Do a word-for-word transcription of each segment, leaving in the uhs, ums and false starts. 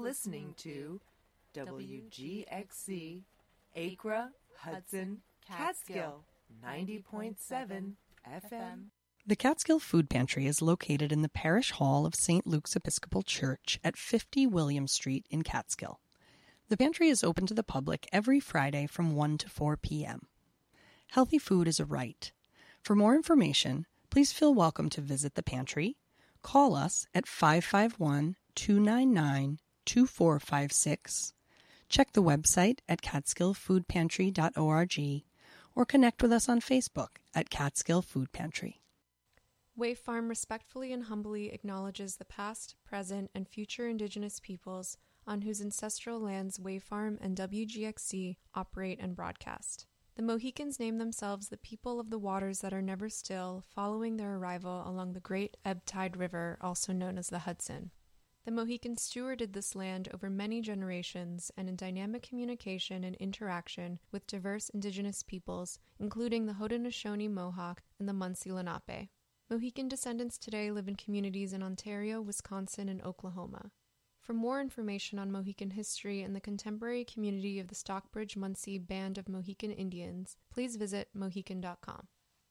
listening to W G X C, Acra, Hudson, Catskill, ninety point seven F M. The Catskill Food Pantry is located in the Parish Hall of Saint Luke's Episcopal Church at fifty William Street in Catskill. The pantry is open to the public every Friday from one to four p.m. Healthy food is a right. For more information, please feel welcome to visit the pantry. Call us at five five one, two nine nine, two four five six. Check the website at catskill food pantry dot org or connect with us on Facebook at Catskill Food Pantry. Wave Farm respectfully and humbly acknowledges the past, present, and future Indigenous peoples on whose ancestral lands Wave Farm and W G X C operate and broadcast. The Mohicans name themselves the people of the waters that are never still, following their arrival along the Great Ebb Tide River, also known as the Hudson. The Mohicans stewarded this land over many generations and in dynamic communication and interaction with diverse Indigenous peoples, including the Haudenosaunee Mohawk and the Munsee Lenape. Mohican descendants today live in communities in Ontario, Wisconsin, and Oklahoma. For more information on Mohican history and the contemporary community of the Stockbridge-Munsee Band of Mohican Indians, please visit mohican dot com.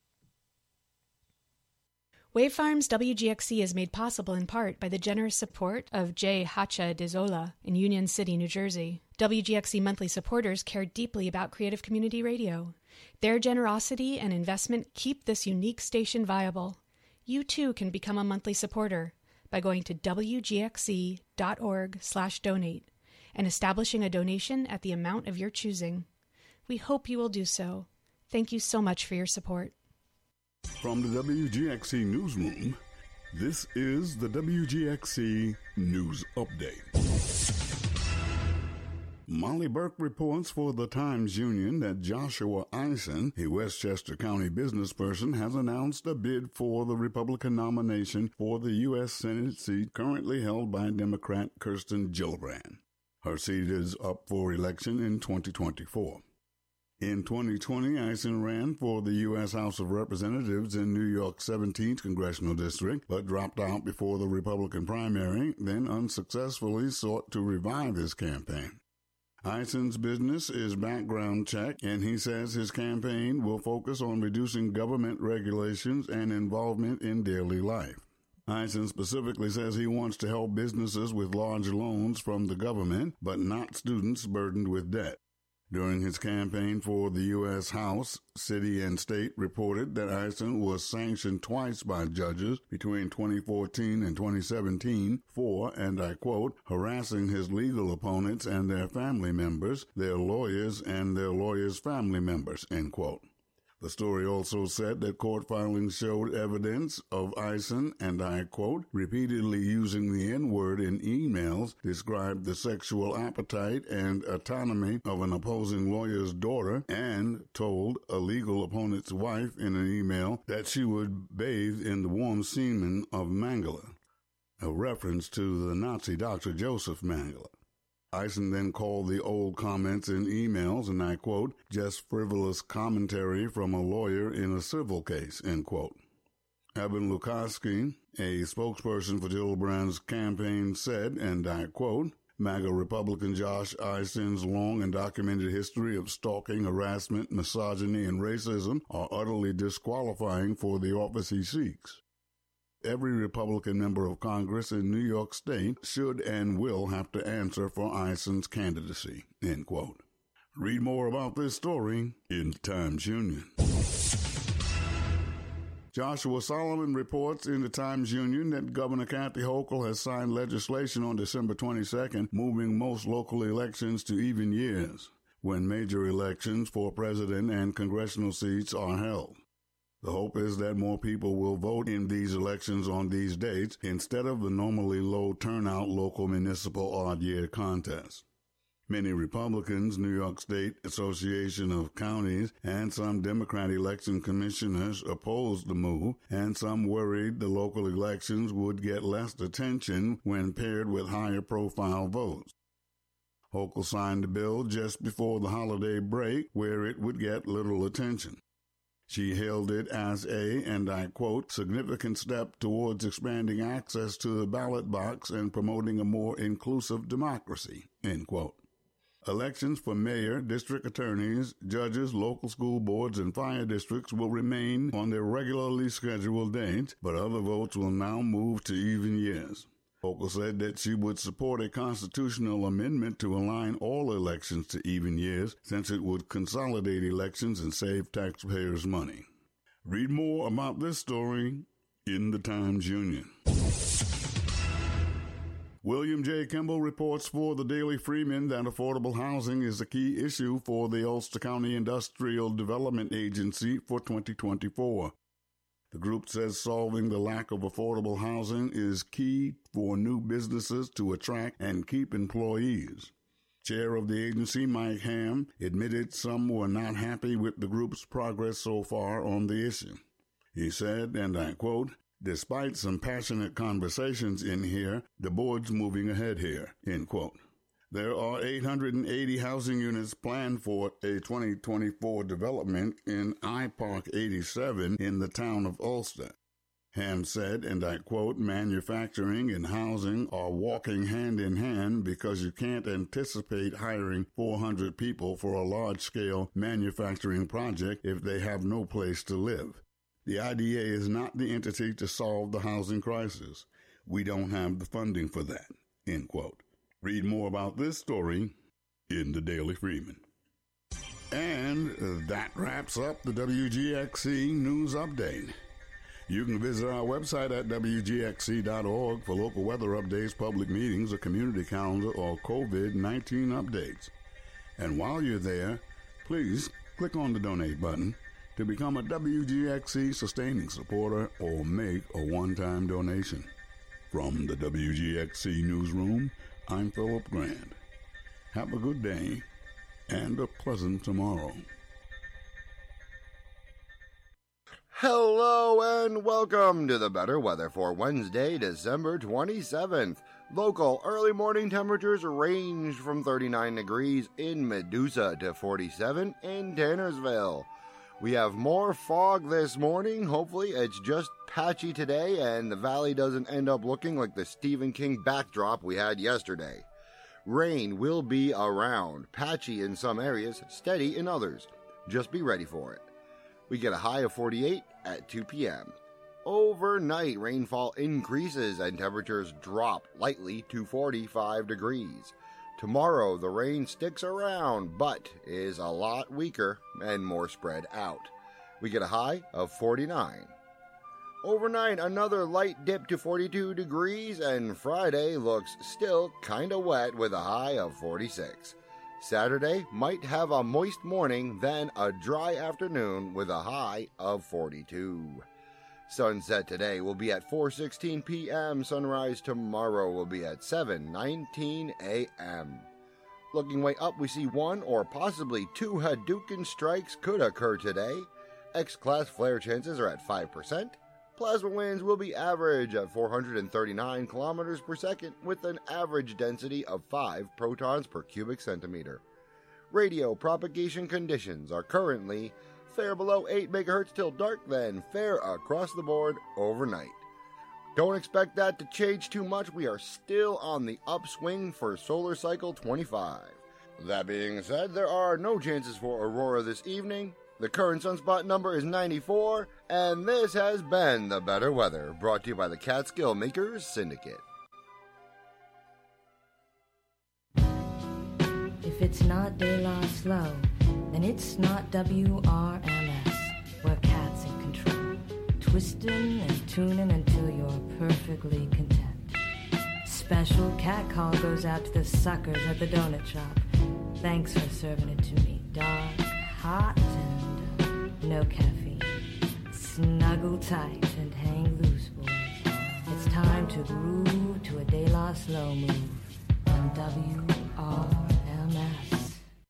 Wave Farms W G X C is made possible in part by the generous support of J. Hacha de Zola in Union City, New Jersey. W G X C monthly supporters care deeply about creative community radio. Their generosity and investment keep this unique station viable. You too can become a monthly supporter by going to w g x c dot org slash donate and establishing a donation at the amount of your choosing. We hope you will do so. Thank you so much for your support. From the W G X C Newsroom, this is the W G X C News Update. Molly Burke reports for the Times-Union that Joshua Eisen, a Westchester County businessperson, has announced a bid for the Republican nomination for the U S Senate seat currently held by Democrat Kirsten Gillibrand. Her seat is up for election in twenty twenty-four. In twenty twenty, Eisen ran for the U S House of Representatives in New York's seventeenth Congressional District, but dropped out before the Republican primary, then unsuccessfully sought to revive his campaign. Eisen's business is Background Check, and he says his campaign will focus on reducing government regulations and involvement in daily life. Eisen specifically says he wants to help businesses with large loans from the government, but not students burdened with debt. During his campaign for the U S House, City and State reported that Eisen was sanctioned twice by judges between twenty fourteen and twenty seventeen for, and I quote, harassing his legal opponents and their family members, their lawyers, and their lawyers' family members, end quote. The story also said that court filings showed evidence of Eisen, and I quote, repeatedly using the N-word in emails, described the sexual appetite and autonomy of an opposing lawyer's daughter, and told a legal opponent's wife in an email that she would bathe in the warm semen of Mengele, a reference to the Nazi Doctor Joseph Mengele. Eisen then called the old comments in emails, and I quote, just frivolous commentary from a lawyer in a civil case, end quote. Evan Lukowski, a spokesperson for Gillibrand's campaign, said, and I quote, MAGA Republican Josh Eisen's long and documented history of stalking, harassment, misogyny, and racism are utterly disqualifying for the office he seeks. Every Republican member of Congress in New York State should and will have to answer for Eisen's candidacy, end quote. Read more about this story in the Times-Union. Joshua Solomon reports in the Times-Union that Governor Kathy Hochul has signed legislation on December twenty-second moving most local elections to even years, when major elections for president and congressional seats are held. The hope is that more people will vote in these elections on these dates instead of the normally low turnout local municipal odd-year contests. Many Republicans, New York State Association of Counties, and some Democrat election commissioners opposed the move, and some worried the local elections would get less attention when paired with higher profile votes. Hochul signed the bill just before the holiday break, where it would get little attention. She hailed it as a, and I quote, significant step towards expanding access to the ballot box and promoting a more inclusive democracy, end quote. Elections for mayor, district attorneys, judges, local school boards, and fire districts will remain on their regularly scheduled dates, but other votes will now move to even years. Hochul said that she would support a constitutional amendment to align all elections to even years, since it would consolidate elections and save taxpayers money. Read more about this story in the Times-Union. William J. Kimball reports for the Daily Freeman that affordable housing is a key issue for the Ulster County Industrial Development Agency for twenty twenty-four. The group says solving the lack of affordable housing is key for new businesses to attract and keep employees. Chair of the agency, Mike Ham, admitted some were not happy with the group's progress so far on the issue. He said, and I quote, despite some passionate conversations in here, the board's moving ahead here, end quote. There are eight hundred eighty housing units planned for a twenty twenty-four development in I Park eighty-seven in the town of Ulster. Ham said, and I quote, manufacturing and housing are walking hand in hand because you can't anticipate hiring four hundred people for a large-scale manufacturing project if they have no place to live. The I D A is not the entity to solve the housing crisis. We don't have the funding for that, end quote. Read more about this story in the Daily Freeman. And that wraps up the W G X C News Update. You can visit our website at W G X C dot org for local weather updates, public meetings, a community calendar, or COVID nineteen updates. And while you're there, please click on the donate button to become a W G X C sustaining supporter or make a one-time donation. From the W G X C Newsroom, I'm Philip Grant. Have a good day and a pleasant tomorrow. Hello and welcome to the Better Weather for Wednesday, December twenty-seventh. Local early morning temperatures range from thirty-nine degrees in Medusa to forty-seven in Tannersville. We have more fog this morning. Hopefully it's just patchy today and the valley doesn't end up looking like the Stephen King backdrop we had yesterday. Rain will be around, patchy in some areas, steady in others. Just be ready for it. We get a high of forty-eight at two p.m. Overnight, rainfall increases and temperatures drop lightly to forty-five degrees. Tomorrow, the rain sticks around, but is a lot weaker and more spread out. We get a high of forty-nine. Overnight, another light dip to forty-two degrees, and Friday looks still kinda wet with a high of forty-six. Saturday might have a moist morning, then a dry afternoon with a high of forty-two. Sunset today will be at four sixteen p.m. Sunrise tomorrow will be at seven nineteen a.m. Looking way up, we see one or possibly two Hadouken strikes could occur today. X-class flare chances are at five percent. Plasma winds will be average at four hundred thirty-nine kilometers per second with an average density of five protons per cubic centimeter. Radio propagation conditions are currently fair below eight megahertz till dark, then fair across the board overnight. Don't expect that to change too much. We are still on the upswing for solar cycle twenty-five. That being said, there are no chances for aurora this evening. The current sunspot number is ninety-four, and this has been The Better Weather, brought to you by the Catskill Makers Syndicate. If it's not De La Slow, then it's not W R M S, where cats in control, twisting and tuning until you're perfectly content. Special cat call goes out to the suckers at the donut shop. Thanks for serving it to me. Dark, hot, and uh, no caffeine. Snuggle tight and hang loose, boys. It's time to groove to a De La Slow move on W R M S.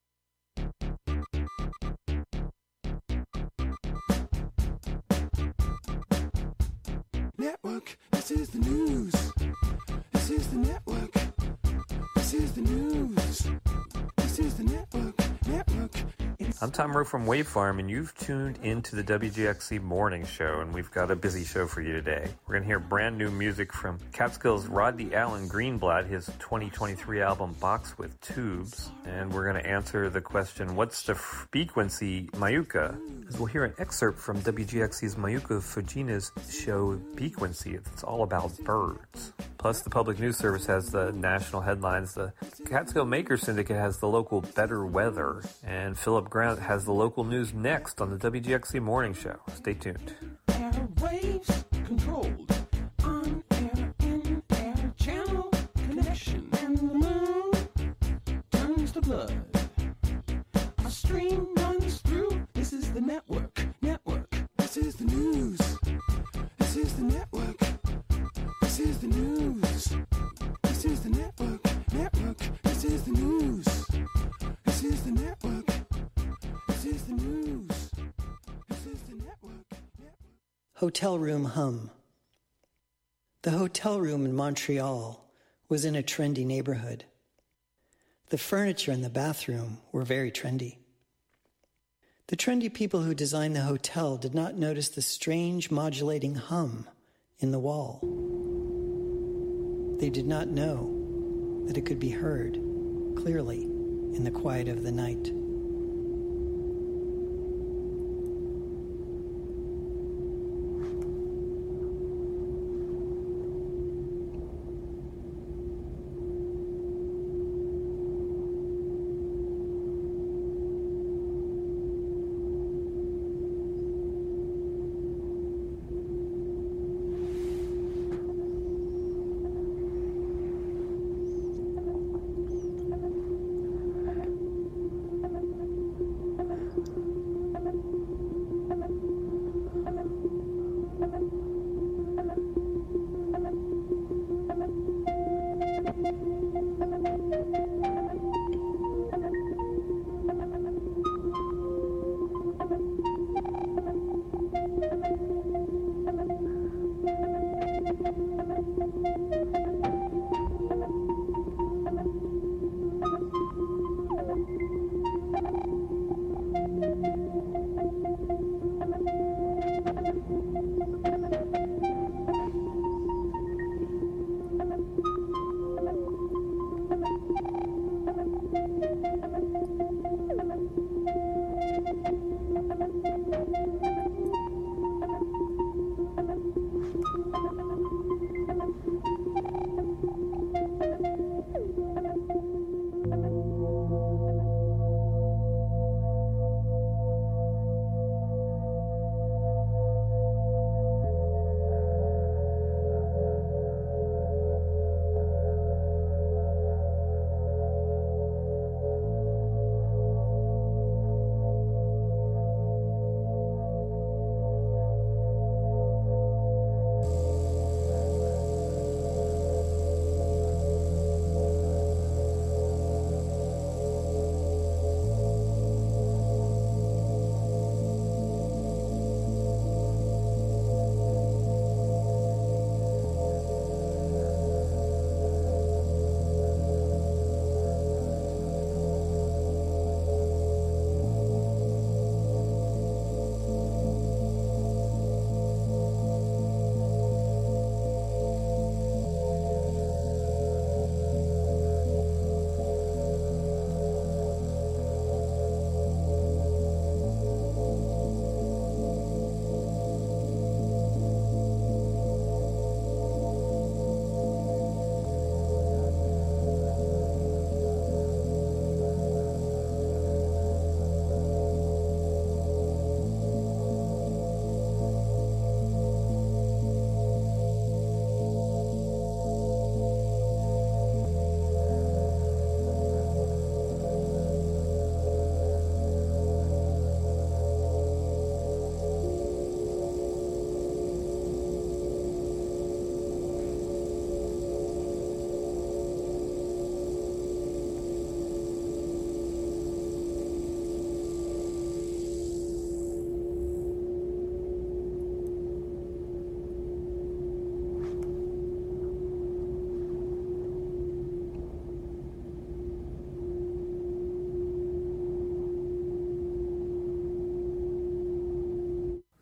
Network, this is the news. This is the network. This is the news. This is the network. Network. It's I'm Tom Rowe from Wave Farm, and you've tuned into the W G X C Morning Show, and we've got a busy show for you today. We're going to hear brand new music from Catskill's Rodney Allen Greenblatt, his twenty twenty-three album Box with Tubes, and we're going to answer the question, what's the frequency Mayuka? As we'll hear an excerpt from W G X C's Mayuka Fujina's show Frequency. It's all about birds. Plus, the Public News Service has the national headlines. The Catskill Maker Syndicate has the local better weather. And Philip Grant has the local news next on the W G X C Morning Show. Stay tuned. Airwaves controlled. On air, in air, channel connection. And the moon turns to blood. A stream runs through. This is the network. Network. This is the news. This is the network. This is the news. This is the network. Network. This is the news. This is the network. This is the news. This is the network. Network. Hotel room hum. The hotel room in Montreal was in a trendy neighborhood. The furniture in the bathroom were very trendy. The trendy people who designed the hotel did not notice the strange modulating hum in the wall. They did not know that it could be heard clearly in the quiet of the night.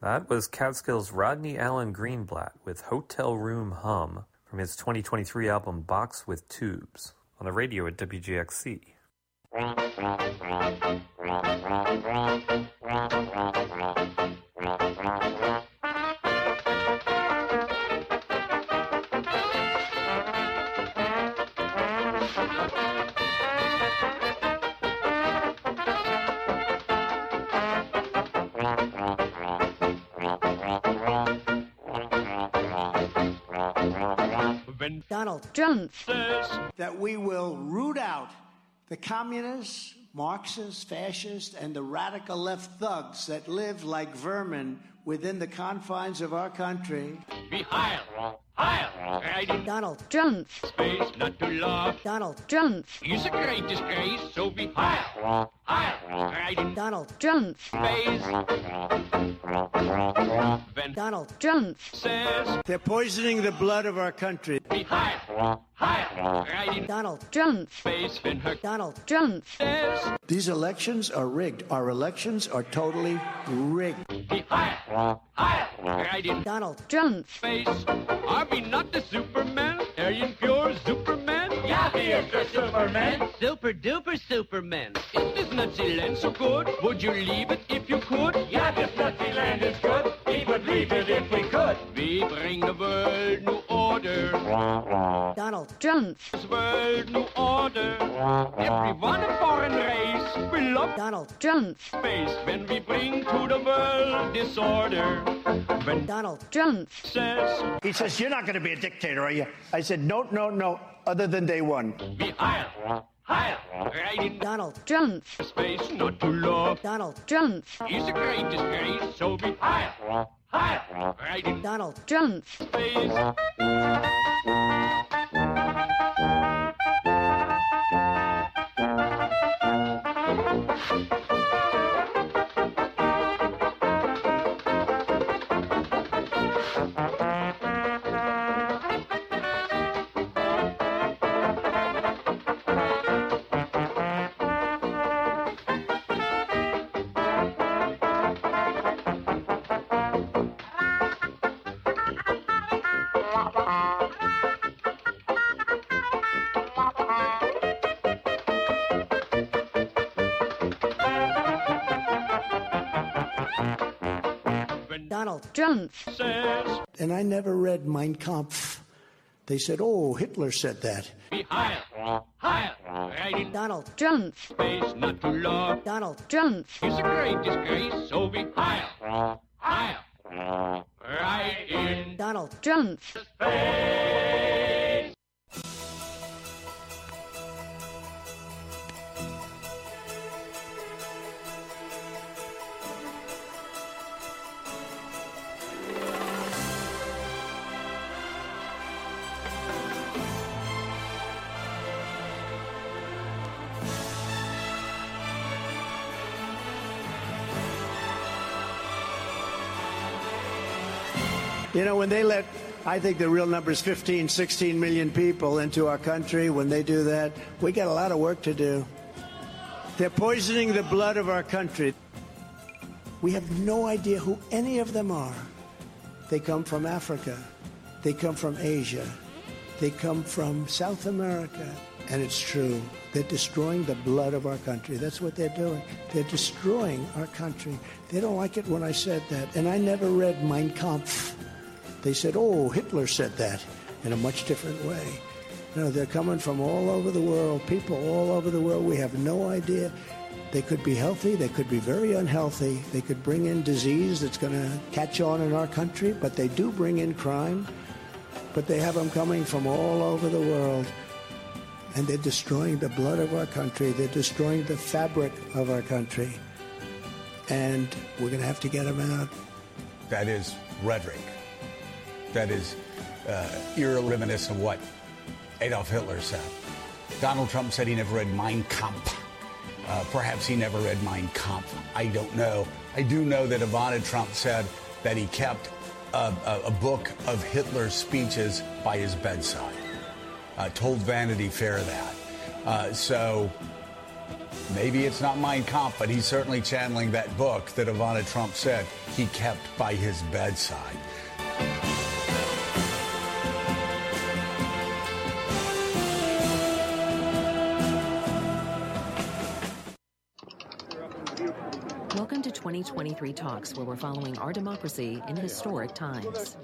That was Catskills' Rodney Allen Greenblatt with Hotel Room Hum from his twenty twenty-three album Box with Tubes on the radio at W G X C. Donald Trump says that we will root out the communists, Marxists, fascists, and the radical left thugs that live like vermin within the confines of our country. Be higher, higher, riding Donald Trump. space, not to laugh. Donald Trump. He's a great disgrace, so be higher, higher, riding Donald Trump. space. Then Donald Trump says, they're poisoning the blood of our country. be higher, higher, riding Donald Trump. space. Then her Donald Trump. says, These elections are rigged. Our elections are totally rigged. be higher, higher, riding Donald Trump. space. Are we not the Superman? Aryan pure Superman? Yeah, here's the Superman. Super duper Superman. Is this Nazi land so good? Would you leave it if you could? Yeah, this Nazi land is good. We would leave it if we could. We bring the world new order. Donald Trump. This world new order. Everyone a foreign race. We love Donald Trump. space when we bring to the world disorder. When Donald Trump. says, He says, you're not going to be a dictator, are you? I said, no, no, no, other than day one. be higher, higher, riding Donald Trump. space, not to love. Donald Trump. He's a great disgrace, so be higher, higher, riding Donald Trump. space. Donald Trump. Says, And I never read Mein Kampf. They said, oh, Hitler said that. be higher, higher, riding Donald Trump. space, not to love. Donald Trump. He's a great disgrace, so be higher, higher, riding Donald Trump. space. You know, when they let, I think the real number is fifteen, sixteen million people into our country, when they do that, we got a lot of work to do. They're poisoning the blood of our country. We have no idea who any of them are. They come from Africa. They come from Asia. They come from South America. And it's true. They're destroying the blood of our country. That's what they're doing. They're destroying our country. They don't like it when I said that. And I never read Mein Kampf. They said, oh, Hitler said that in a much different way. You know, they're coming from all over the world, people all over the world. We have no idea. They could be healthy. They could be very unhealthy. They could bring in disease that's going to catch on in our country, but they do bring in crime. But they have them coming from all over the world. And they're destroying the blood of our country. They're destroying the fabric of our country. And we're going to have to get them out. That is rhetoric. That is uh, eerily reminiscent of what Adolf Hitler said. Donald Trump said he never read Mein Kampf. Uh, perhaps he never read Mein Kampf. I don't know. I do know that Ivana Trump said that he kept a, a, a book of Hitler's speeches by his bedside. Uh, told Vanity Fair that. Uh, so Maybe it's not Mein Kampf, but he's certainly channeling that book that Ivana Trump said he kept by his bedside. Welcome to twenty twenty-three Talks, where we're following our democracy in historic times.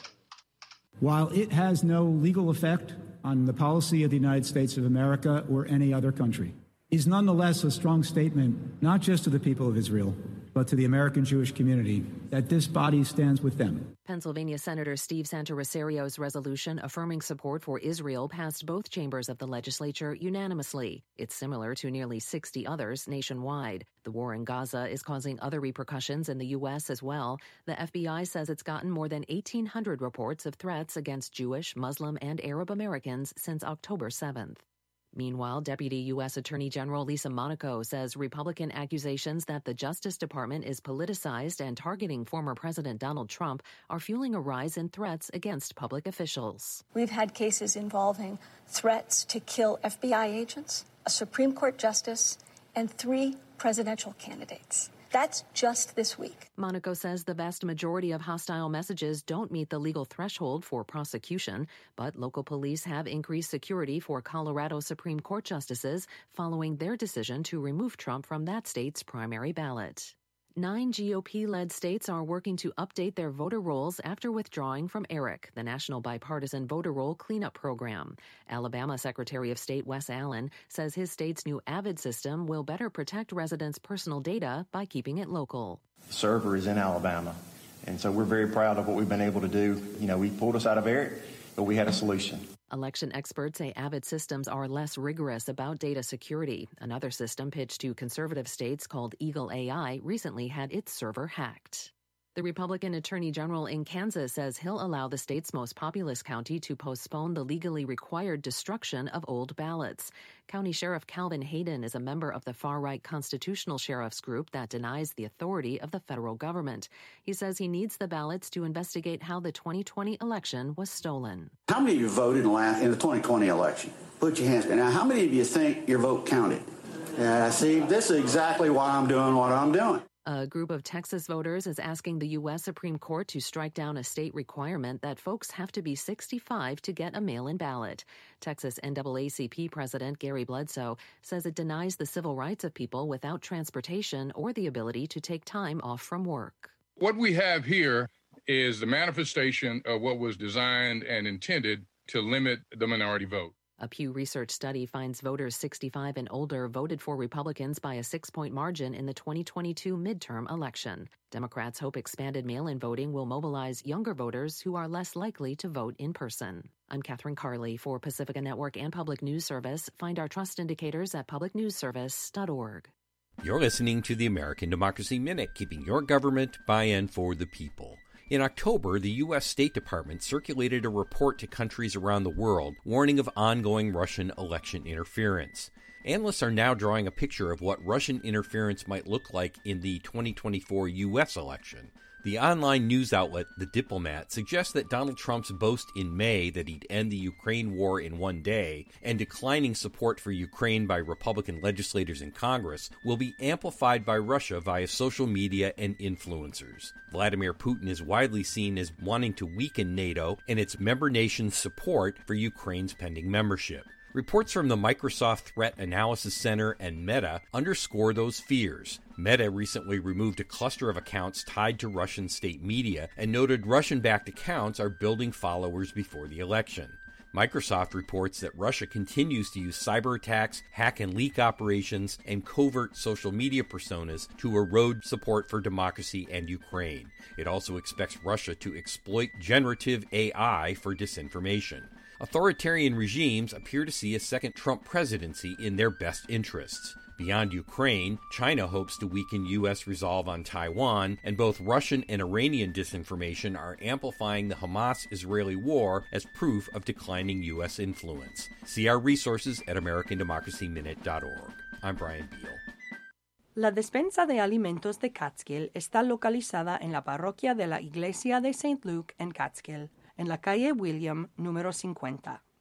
While it has no legal effect on the policy of the United States of America or any other country, it is nonetheless a strong statement, not just to the people of Israel, but to the American Jewish community, that this body stands with them. Pennsylvania Senator Steve Santorosario's resolution affirming support for Israel passed both chambers of the legislature unanimously. It's similar to nearly sixty others nationwide. The war in Gaza is causing other repercussions in the U S as well. The F B I says it's gotten more than eighteen hundred reports of threats against Jewish, Muslim, and Arab Americans since October seventh. Meanwhile, Deputy U S Attorney General Lisa Monaco says Republican accusations that the Justice Department is politicized and targeting former President Donald Trump are fueling a rise in threats against public officials. We've had cases involving threats to kill F B I agents, a Supreme Court justice, and three presidential candidates. That's just this week. Monaco says the vast majority of hostile messages don't meet the legal threshold for prosecution, but local police have increased security for Colorado Supreme Court justices following their decision to remove Trump from that state's primary ballot. Nine G O P-led states are working to update their voter rolls after withdrawing from ERIC, the National Bipartisan Voter Roll Cleanup Program. Alabama Secretary of State Wes Allen says his state's new AVID system will better protect residents' personal data by keeping it local. The server is in Alabama, and so we're very proud of what we've been able to do. You know, we pulled us out of ERIC, but we had a solution. Election experts say AVID systems are less rigorous about data security. Another system pitched to conservative states called Eagle A I recently had its server hacked. The Republican Attorney General in Kansas says he'll allow the state's most populous county to postpone the legally required destruction of old ballots. County Sheriff Calvin Hayden is a member of the far-right Constitutional Sheriff's Group that denies the authority of the federal government. He says he needs the ballots to investigate how the twenty twenty election was stolen. How many of you voted in the twenty twenty election? Put your hands down. Now, how many of you think your vote counted? Uh, see, this is exactly why I'm doing what I'm doing. A group of Texas voters is asking the U S Supreme Court to strike down a state requirement that folks have to be sixty-five to get a mail-in ballot. Texas N double A C P President Gary Bledsoe says it denies the civil rights of people without transportation or the ability to take time off from work. What we have here is the manifestation of what was designed and intended to limit the minority vote. A Pew Research study finds voters sixty-five and older voted for Republicans by a six-point margin in the twenty twenty-two midterm election. Democrats hope expanded mail-in voting will mobilize younger voters who are less likely to vote in person. I'm Catherine Carley for Pacifica Network and Public News Service. Find our trust indicators at public news service dot org. You're listening to the American Democracy Minute, keeping your government by and for the people. In October, the U S State Department circulated a report to countries around the world warning of ongoing Russian election interference. Analysts are now drawing a picture of what Russian interference might look like in the twenty twenty-four U S election. The online news outlet The Diplomat suggests that Donald Trump's boast in May that he'd end the Ukraine war in one day and declining support for Ukraine by Republican legislators in Congress will be amplified by Russia via social media and influencers. Vladimir Putin is widely seen as wanting to weaken NATO and its member nations' support for Ukraine's pending membership. Reports from the Microsoft Threat Analysis Center and Meta underscore those fears. Meta recently removed a cluster of accounts tied to Russian state media and noted Russian-backed accounts are building followers before the election. Microsoft reports that Russia continues to use cyber attacks, hack and leak operations, and covert social media personas to erode support for democracy and Ukraine. It also expects Russia to exploit generative A I for disinformation. Authoritarian regimes appear to see a second Trump presidency in their best interests. Beyond Ukraine, China hopes to weaken U S resolve on Taiwan, and both Russian and Iranian disinformation are amplifying the Hamas-Israeli war as proof of declining U S influence. See our resources at american democracy minute dot org. I'm Brian Beal. La despensa de alimentos de Catskill está localizada en la parroquia de la Iglesia de Saint Luke en Catskill, en la calle William número cincuenta.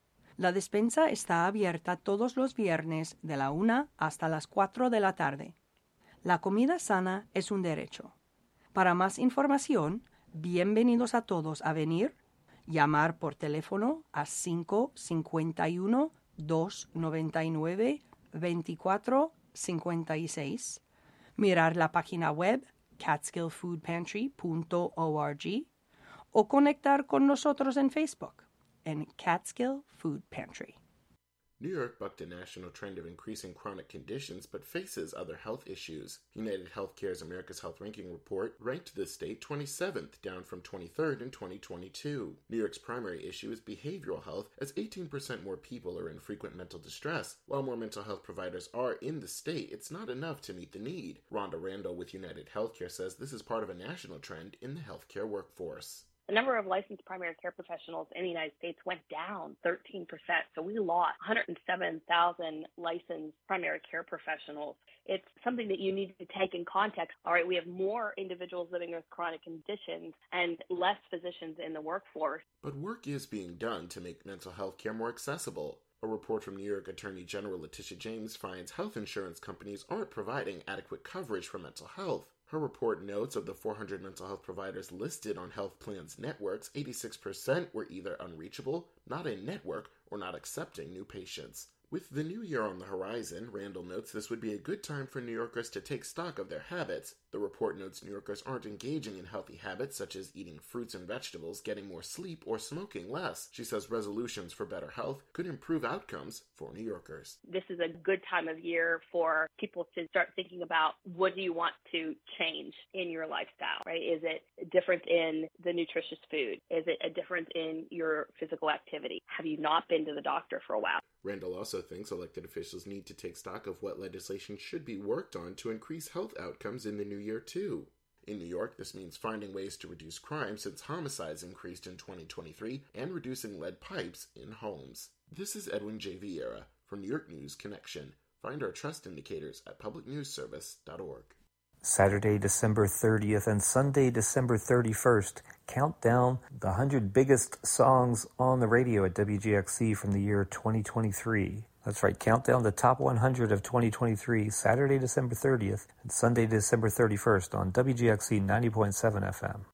La despensa está abierta todos los viernes de la una hasta las cuatro de la tarde. La comida sana es un derecho. Para más información, bienvenidos a todos a venir, llamar por teléfono a cinco cinco uno, dos nueve nueve, dos cuatro cinco seis, mirar la página web catskill food pantry punto org o conectar con nosotros en Facebook en Catskill Food Pantry. New York bucked a national trend of increasing chronic conditions but faces other health issues. United Healthcare's America's Health Ranking report ranked the state twenty-seventh, down from twenty-third in twenty twenty-two. New York's primary issue is behavioral health, as eighteen percent more people are in frequent mental distress. While more mental health providers are in the state, it's not enough to meet the need. Rhonda Randall with United Healthcare says this is part of a national trend in the healthcare workforce. The number of licensed primary care professionals in the United States went down thirteen percent. So we lost one hundred seven thousand licensed primary care professionals. It's something that you need to take in context. All right, we have more individuals living with chronic conditions and less physicians in the workforce. But work is being done to make mental health care more accessible. A report from New York Attorney General Letitia James finds health insurance companies aren't providing adequate coverage for mental health. Her report notes of the four hundred mental health providers listed on health plans networks, eighty-six percent were either unreachable, not in network, or not accepting new patients. With the new year on the horizon, Randall notes this would be a good time for New Yorkers to take stock of their habits. The report notes New Yorkers aren't engaging in healthy habits such as eating fruits and vegetables, getting more sleep, or smoking less. She says resolutions for better health could improve outcomes for New Yorkers. This is a good time of year for people to start thinking about what do you want to change in your lifestyle, right? Is it a difference in the nutritious food? Is it a difference in your physical activity? Have you not been to the doctor for a while? Randall also thinks elected officials need to take stock of what legislation should be worked on to increase health outcomes in the new year, too. In New York, this means finding ways to reduce crime since homicides increased in twenty twenty-three and reducing lead pipes in homes. This is Edwin J. Vieira for New York News Connection. Find our trust indicators at public news service dot org. Saturday, December thirtieth and Sunday, December thirty-first. Count down the one hundred biggest songs on the radio at W G X C from the year twenty twenty-three. That's right, count down the top one hundred of twenty twenty-three, Saturday, December thirtieth and Sunday, December thirty-first on W G X C ninety point seven F M.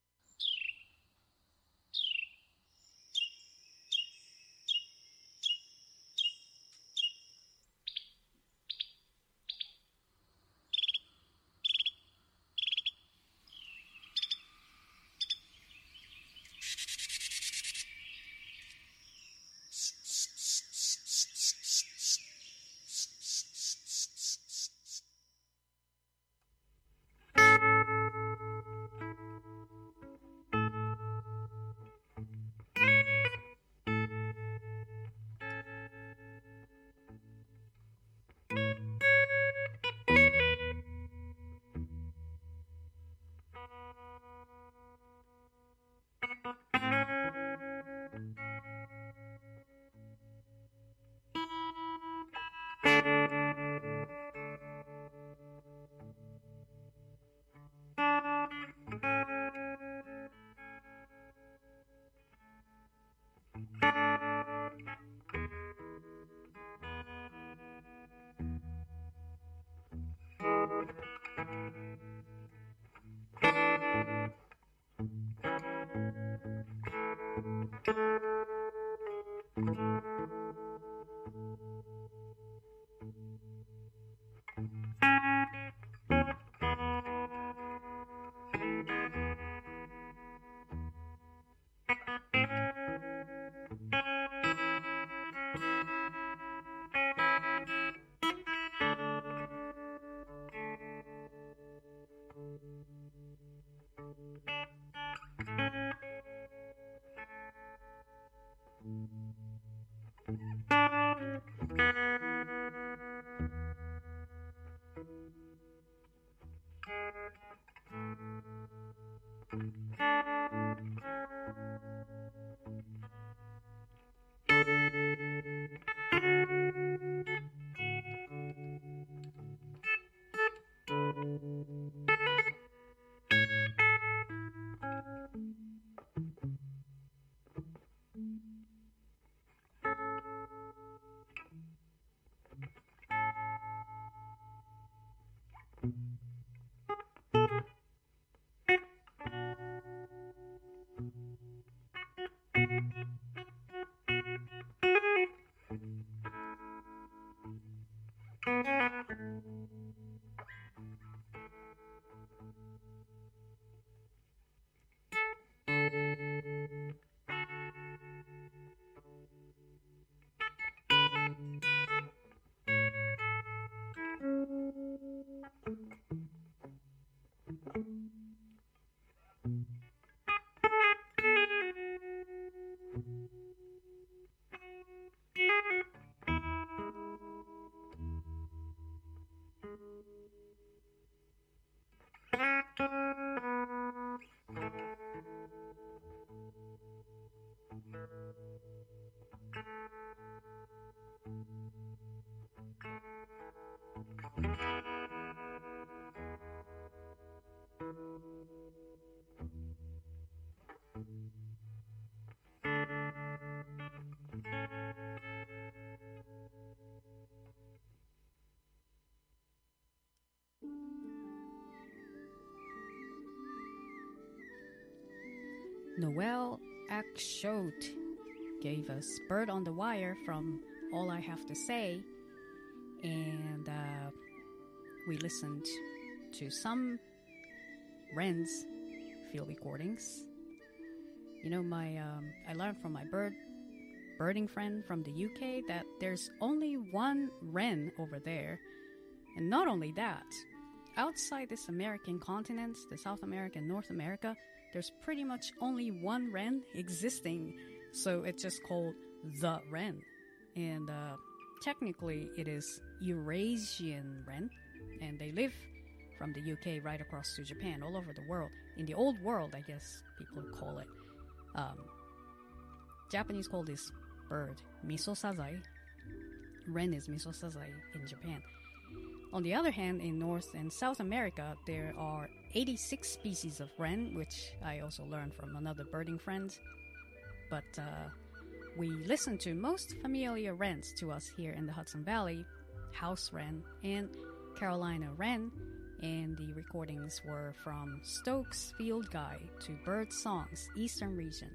Noel Akshot gave us Bird on the Wire from All I Have to Say, and uh, we listened to some Wren's field recordings. You know, my um, I learned from my bird birding friend from the U K that there's only one Wren over there, and not only that, outside this American continent, the South America and North America, there's pretty much only one Wren existing, so it's just called the Wren. And uh, technically it is Eurasian Wren, and they live from the U K right across to Japan, all over the world. In the old world, I guess people would call it. Um, Japanese call this bird Misosazai. Wren is Misosazai in Japan. On the other hand, in North and South America, there are eighty-six species of wren, which I also learned from another birding friend. But uh, we listen to most familiar wrens to us here in the Hudson Valley, house wren and Carolina wren, and the recordings were from Stokes' Field Guide to Bird Songs, Eastern Region.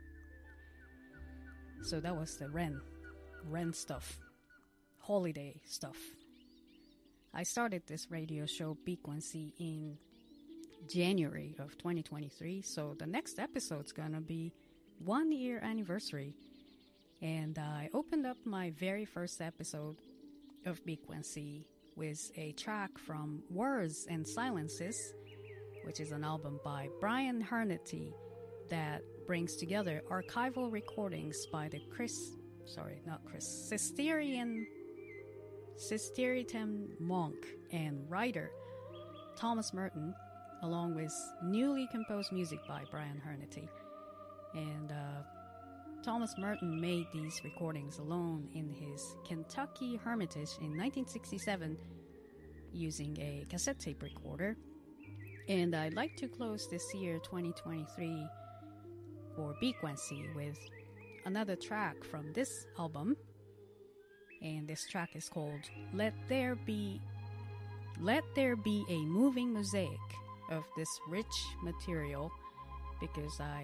So that was the wren, wren stuff, holiday stuff. I started this radio show, Bequency, in January of twenty twenty-three, so the next episode's gonna be one year anniversary. And I opened up my very first episode of Bequency with a track from Words and Silences, which is an album by Brian Hernety that brings together archival recordings by the Chris, sorry, not Chris, Cistercian Cistercian monk and writer Thomas Merton, along with newly composed music by Brian Hernety. And uh, Thomas Merton made these recordings alone in his Kentucky Hermitage in nineteen sixty-seven using a cassette tape recorder. And I'd like to close this year, twenty twenty-three, for Bequency with another track from this album. And this track is called Let There Be Let There Be a Moving Mosaic of this rich material, because I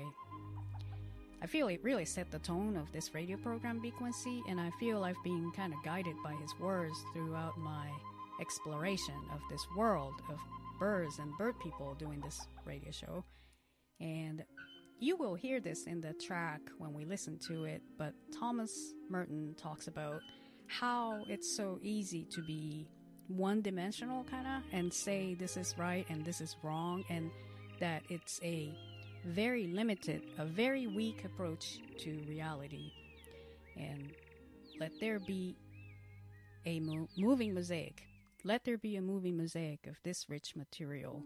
I feel it really set the tone of this radio program, Bequency, and I feel I've been kind of guided by his words throughout my exploration of this world of birds and bird people doing this radio show. And you will hear this in the track when we listen to it, but Thomas Merton talks about how it's so easy to be one-dimensional, kind of, and say this is right and this is wrong, and that it's a very limited, a very weak approach to reality. And let there be a mo- moving mosaic. Let there be a moving mosaic of this rich material.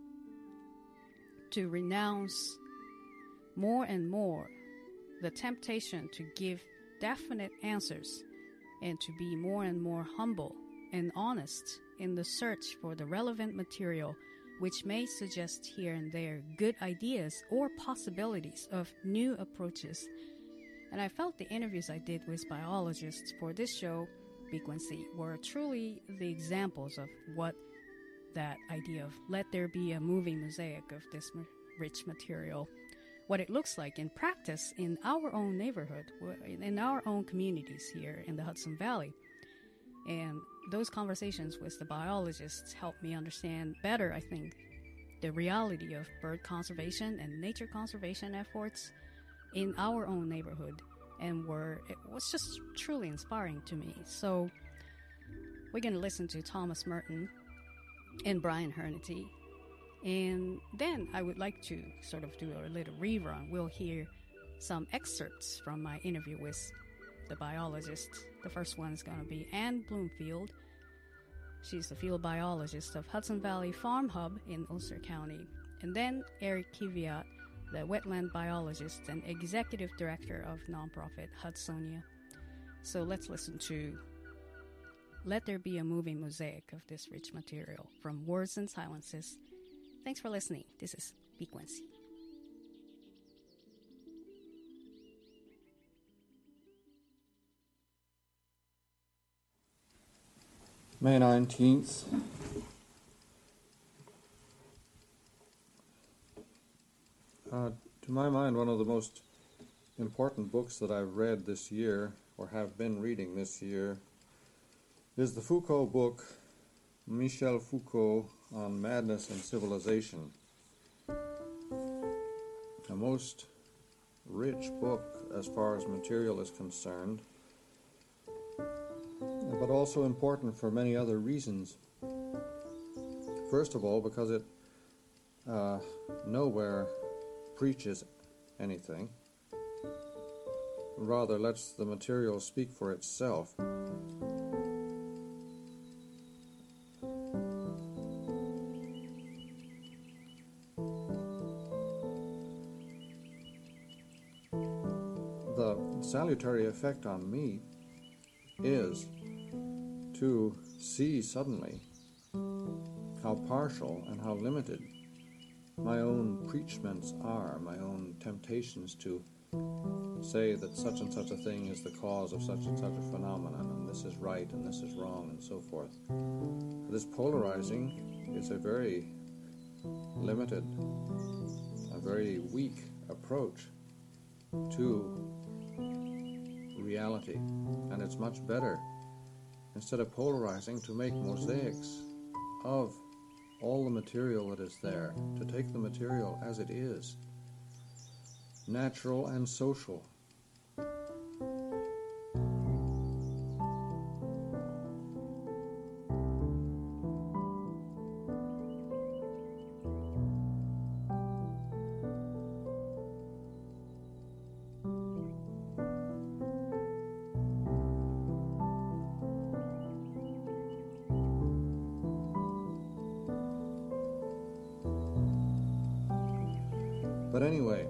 To renounce more and more the temptation to give definite answers, and to be more and more humble and honest in the search for the relevant material, which may suggest here and there good ideas or possibilities of new approaches. And I felt the interviews I did with biologists for this show, Bequency, were truly the examples of what that idea of let there be a moving mosaic of this rich material, what it looks like in practice in our own neighborhood, in our own communities here in the Hudson Valley. And those conversations with the biologists helped me understand better, I think, the reality of bird conservation and nature conservation efforts in our own neighborhood, and were it was just truly inspiring to me. So we're going to listen to Thomas Merton and Brian Hernety. And then I would like to sort of do a little rerun. We'll hear some excerpts from my interview with the biologist. The first one is going to be Anne Bloomfield. She's the field biologist of Hudson Valley Farm Hub in Ulster County. And then Eric Kiviat, the wetland biologist and executive director of nonprofit Hudsonia. So let's listen to let there be a moving mosaic of this rich material from words and silences. Thanks for listening. This is Frequency. May nineteenth. Uh, to my mind, one of the most important books that I've read this year, or have been reading this year, is the Foucault book, Michel Foucault, on Madness and Civilization. A most rich book as far as material is concerned, but also important for many other reasons. First of all, because it uh, nowhere preaches anything, rather lets the material speak for itself. The salutary effect on me is to see suddenly how partial and how limited my own preachments are, my own temptations to say that such and such a thing is the cause of such and such a phenomenon, and this is right and this is wrong, and so forth. This polarizing is a very limited, a very weak approach to reality, and it's much better, instead of polarizing, to make mosaics of all the material that is there, to take the material as it is, natural and social. But anyway,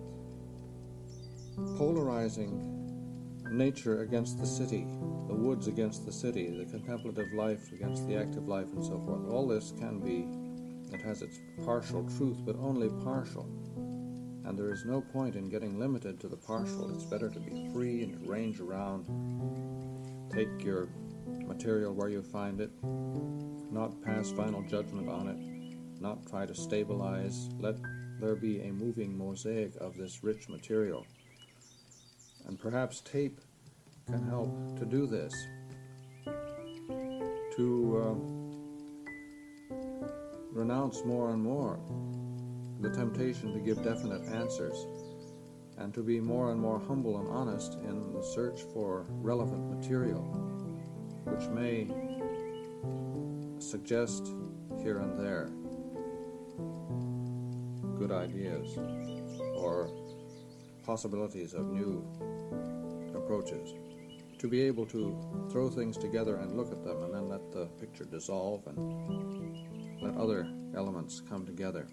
polarizing nature against the city, the woods against the city, the contemplative life against the active life, and so forth, all this can be, it has its partial truth, but only partial. And there is no point in getting limited to the partial. It's better to be free and to range around, take your material where you find it, not pass final judgment on it, not try to stabilize, let there be a moving mosaic of this rich material. And perhaps tape can help to do this, to uh, renounce more and more the temptation to give definite answers, and to be more and more humble and honest in the search for relevant material, which may suggest here and there good ideas or possibilities of new approaches. To be able to throw things together and look at them and then let the picture dissolve and let other elements come together.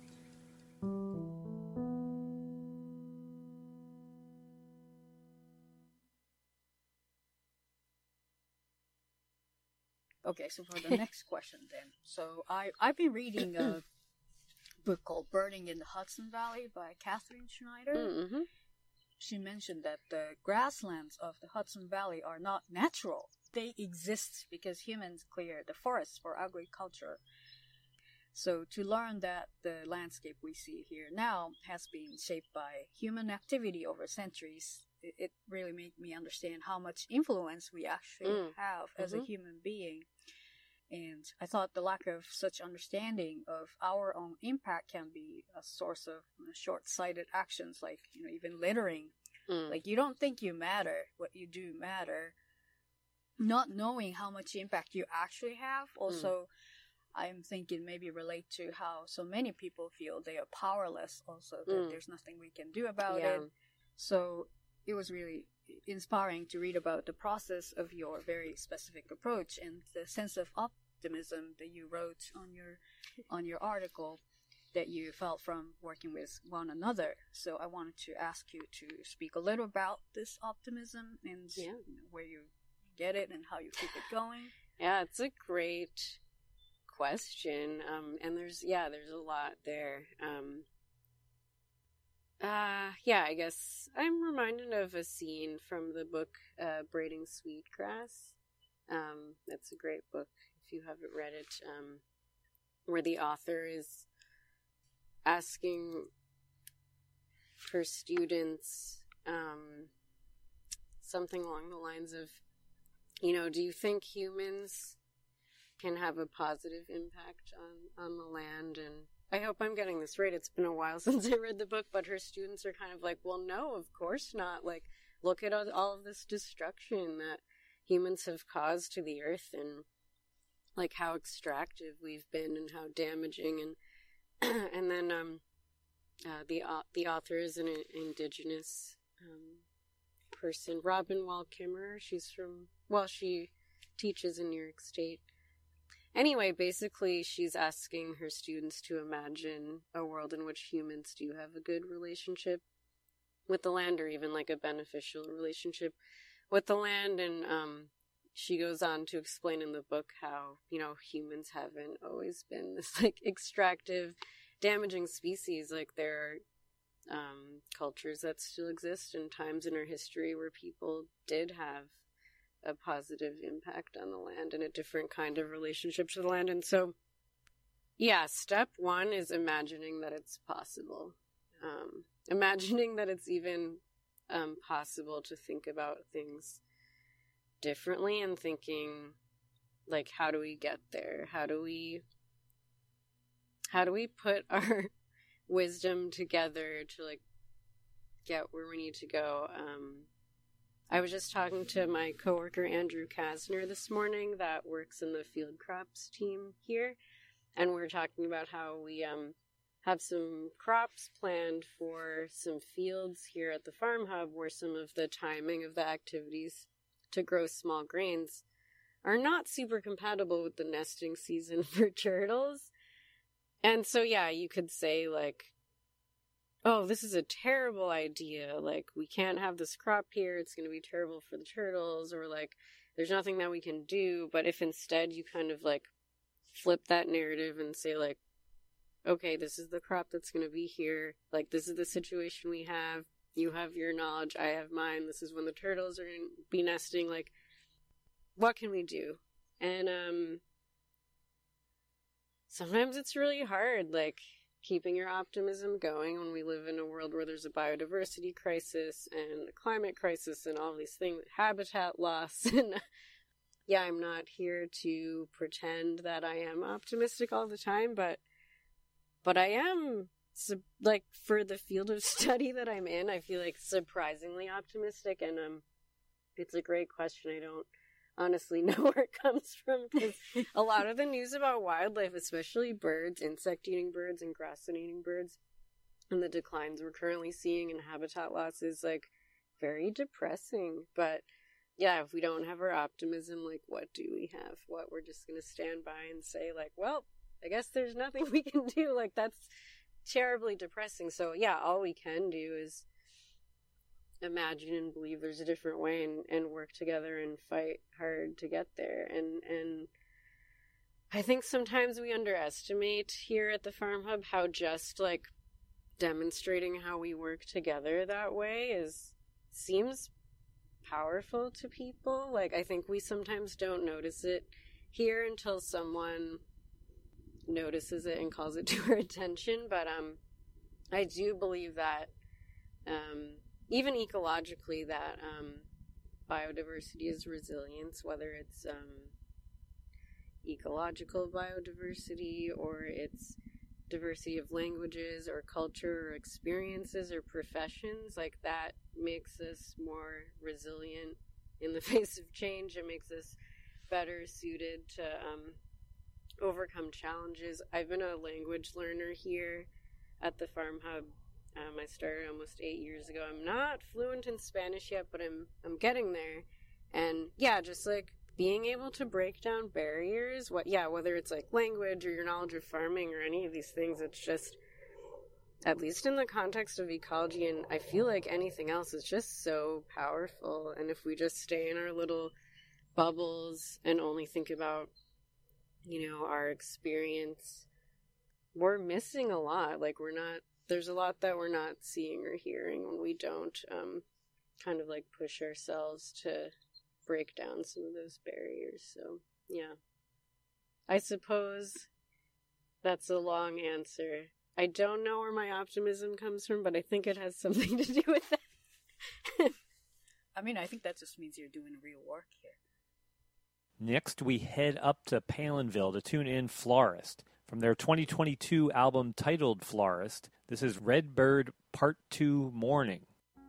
Okay, so for the next question then. So I, I've been reading a book called Burning in the Hudson Valley by Catherine Schneider. Mm-hmm. She mentioned that the grasslands of the Hudson Valley are not natural. They exist because humans clear the forests for agriculture. So to learn that the landscape we see here now has been shaped by human activity over centuries, it, it really made me understand how much influence we actually Mm. have as Mhm. a human being. And I thought the lack of such understanding of our own impact can be a source of you know, short-sighted actions, like you know even littering. Mm. Like you don't think you matter, what you do matter. Not knowing how much impact you actually have. Also, I'm thinking maybe relate to how so many people feel they are powerless. Also, that Mm. there's nothing we can do about Yeah. it. So it was really inspiring to read about the process of your very specific approach and the sense of optimism that you wrote on your on your article that you felt from working with one another. So I wanted to ask you to speak a little about this optimism and Yeah. you know, where you get it and how you keep it going? Yeah, it's a great question. Um, and there's, yeah, there's a lot there. Um, uh, yeah, I guess I'm reminded of a scene from the book, uh, Braiding Sweetgrass. Um, that's a great book if you haven't read it, um, where the author is asking her students, um, something along the lines of, you know, do you think humans can have a positive impact on, on the land? And I hope I'm getting this right. It's been a while since I read the book, but her students are kind of like, well, no, of course not. Like, look at all, all of this destruction that humans have caused to the earth, and like how extractive we've been and how damaging. And and then um, uh, the uh, the author is an indigenous um, person, Robin Wall Kimmerer. She's from, well, she teaches in New York State. Anyway, basically, she's asking her students to imagine a world in which humans do have a good relationship with the land, or even like a beneficial relationship with the land. And um, she goes on to explain in the book how, you know, humans haven't always been this like extractive, damaging species. Like, there are um, cultures that still exist and times in our history where people did have a positive impact on the land and a different kind of relationship to the land. And so, yeah, step one is imagining that it's possible. Um, imagining that it's even um, possible to think about things differently, and thinking, like, how do we get there? How do we, how do we put our wisdom together to, like, get where we need to go? Um, I was just talking to my coworker Andrew Kasner this morning that works in the field crops team here, and we were talking about how we um, have some crops planned for some fields here at the Farm Hub where some of the timing of the activities to grow small grains are not super compatible with the nesting season for turtles. And so, yeah, you could say, like, oh, this is a terrible idea, like, we can't have this crop here, it's going to be terrible for the turtles, or, like, there's nothing that we can do. But if instead you kind of, like, flip that narrative and say, like, okay, this is the crop that's going to be here, like, this is the situation we have, you have your knowledge, I have mine, this is when the turtles are going to be nesting, like, what can we do? And, um, sometimes it's really hard, like, keeping your optimism going when we live in a world where there's a biodiversity crisis and a climate crisis and all these things, habitat loss. And yeah, I'm not here to pretend that I am optimistic all the time, but but I am, like, for the field of study that I'm in, I feel like surprisingly optimistic. And um, it's a great question. I don't honestly know where it comes from, because a lot of the news about wildlife, especially birds, insect-eating birds and grass-eating birds, and the declines we're currently seeing in habitat loss is, like, very depressing. But yeah, if we don't have our optimism, like, what do we have? What, we're just gonna stand by and say, like, well, I guess there's nothing we can do. Like, that's terribly depressing. So yeah, all we can do is imagine and believe there's a different way, and, and work together and fight hard to get there. And and I think sometimes we underestimate here at the Farm Hub how just, like, demonstrating how we work together that way is seems powerful to people. Like, I think we sometimes don't notice it here until someone notices it and calls it to our attention. But um I do believe that um even ecologically, that um, biodiversity is resilience, whether it's um, ecological biodiversity, or it's diversity of languages or culture or experiences or professions. Like, that makes us more resilient in the face of change. It makes us better suited to um, overcome challenges. I've been a language learner here at the Farm Hub. Um, I started almost eight years ago. I'm not fluent in Spanish yet, but I'm I'm getting there. And yeah, just, like, being able to break down barriers, what yeah, whether it's, like, language or your knowledge of farming or any of these things, it's just, at least in the context of ecology, and I feel like anything else, is just so powerful. And if we just stay in our little bubbles and only think about, you know, our experience, we're missing a lot. Like, we're not, there's a lot that we're not seeing or hearing when we don't um, kind of like push ourselves to break down some of those barriers. So, yeah. I suppose that's a long answer. I don't know where my optimism comes from, but I think it has something to do with that. I mean, I think that just means you're doing real work here. Next, we head up to Palinville to tune in Florist. From their twenty twenty-two album titled Florist, this is Redbird Part two Morning.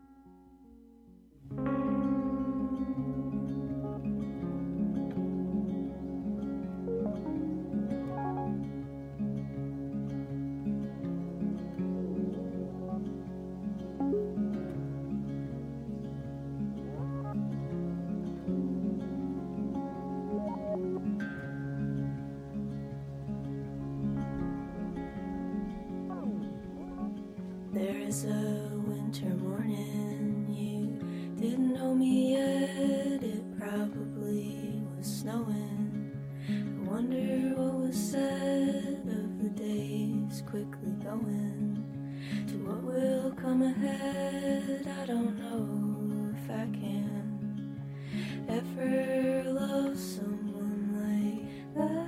There is a winter morning, you didn't know me yet, it probably was snowing. I wonder what was said of the days quickly going to what will come ahead. I don't know if I can ever love someone like that.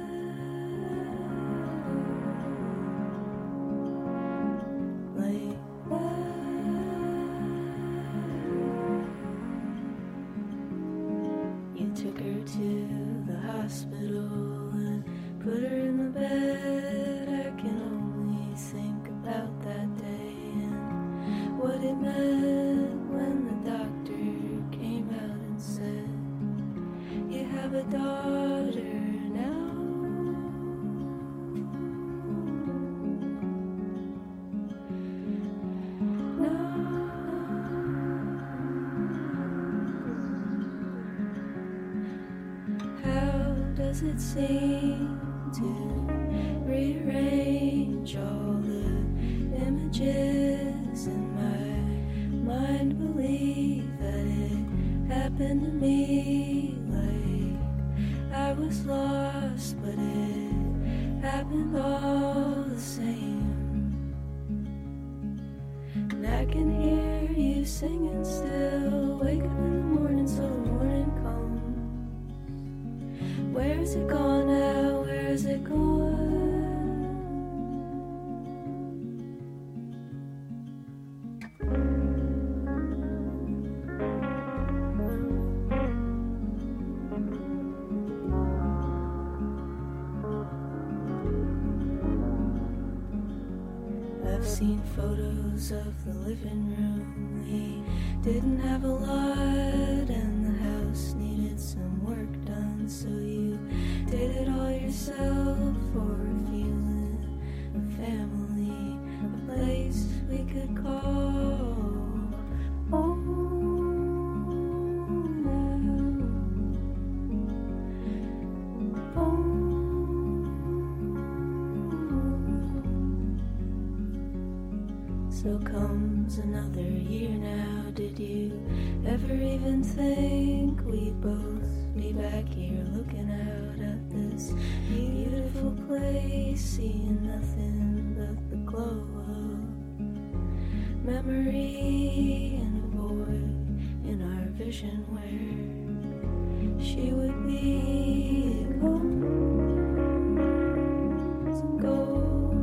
To the hospital and put her in the bed. I can only think about that day and what it meant when the doctor came out and said, you have a daughter now. Does it seem to rearrange all the images in my mind? Believe that it happened to me, like I was lost, but it happened all the same. And I can hear you singing still, wake up in the morning so the morning comes. Where's it gone now? Where's it gone? I've seen photos of the living room. We didn't have a lot, and the house needed some work done, so you did it all yourself for a feeling, a family, a place we could call home now. Home. So comes another year now. Did you ever even think we'd both be back here looking out at this beautiful place, seeing nothing but the glow of memory and a void in our vision where she would be gone, go.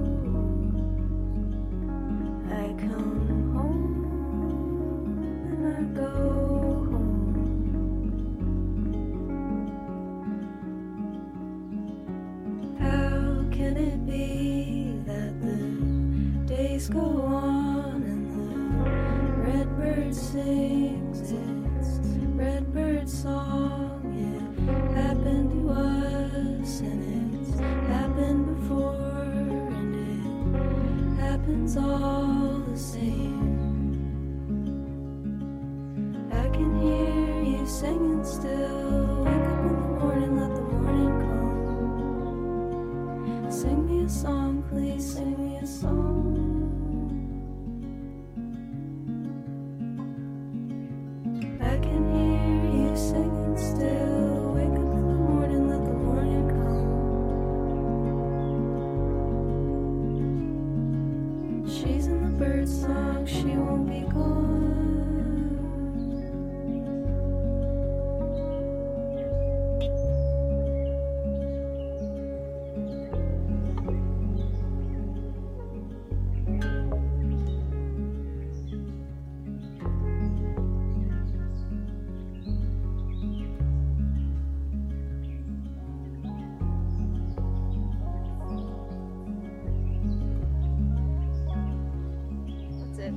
I come home and I go home. How can it be that the days go on and the redbird sings its redbird song? It happened to us and it's happened before, and it happens all the same. I can hear you singing still. Wake up in the morning, let the morning come. Sing me a song, please, sing me a song. I can hear you singing still. good.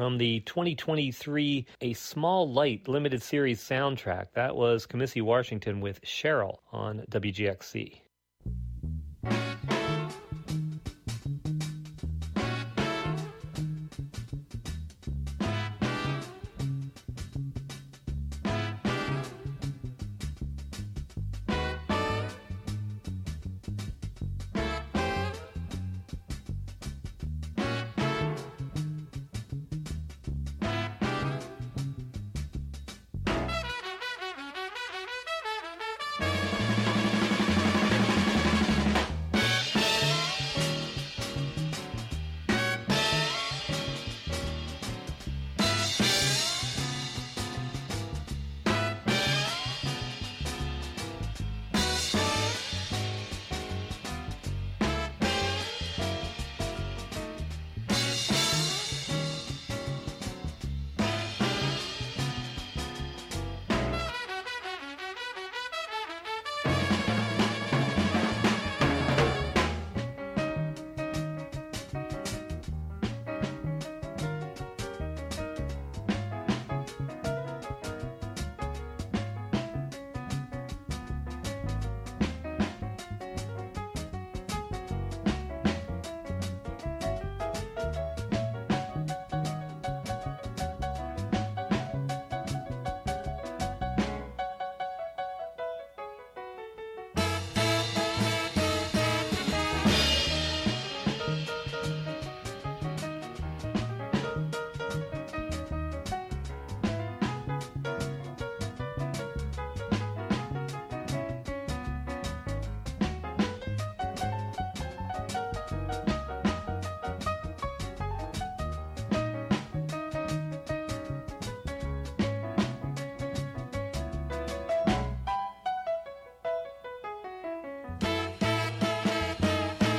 from the twenty twenty-three A Small Light limited series soundtrack. That was Kamisi Washington with Cheryl on W G X C.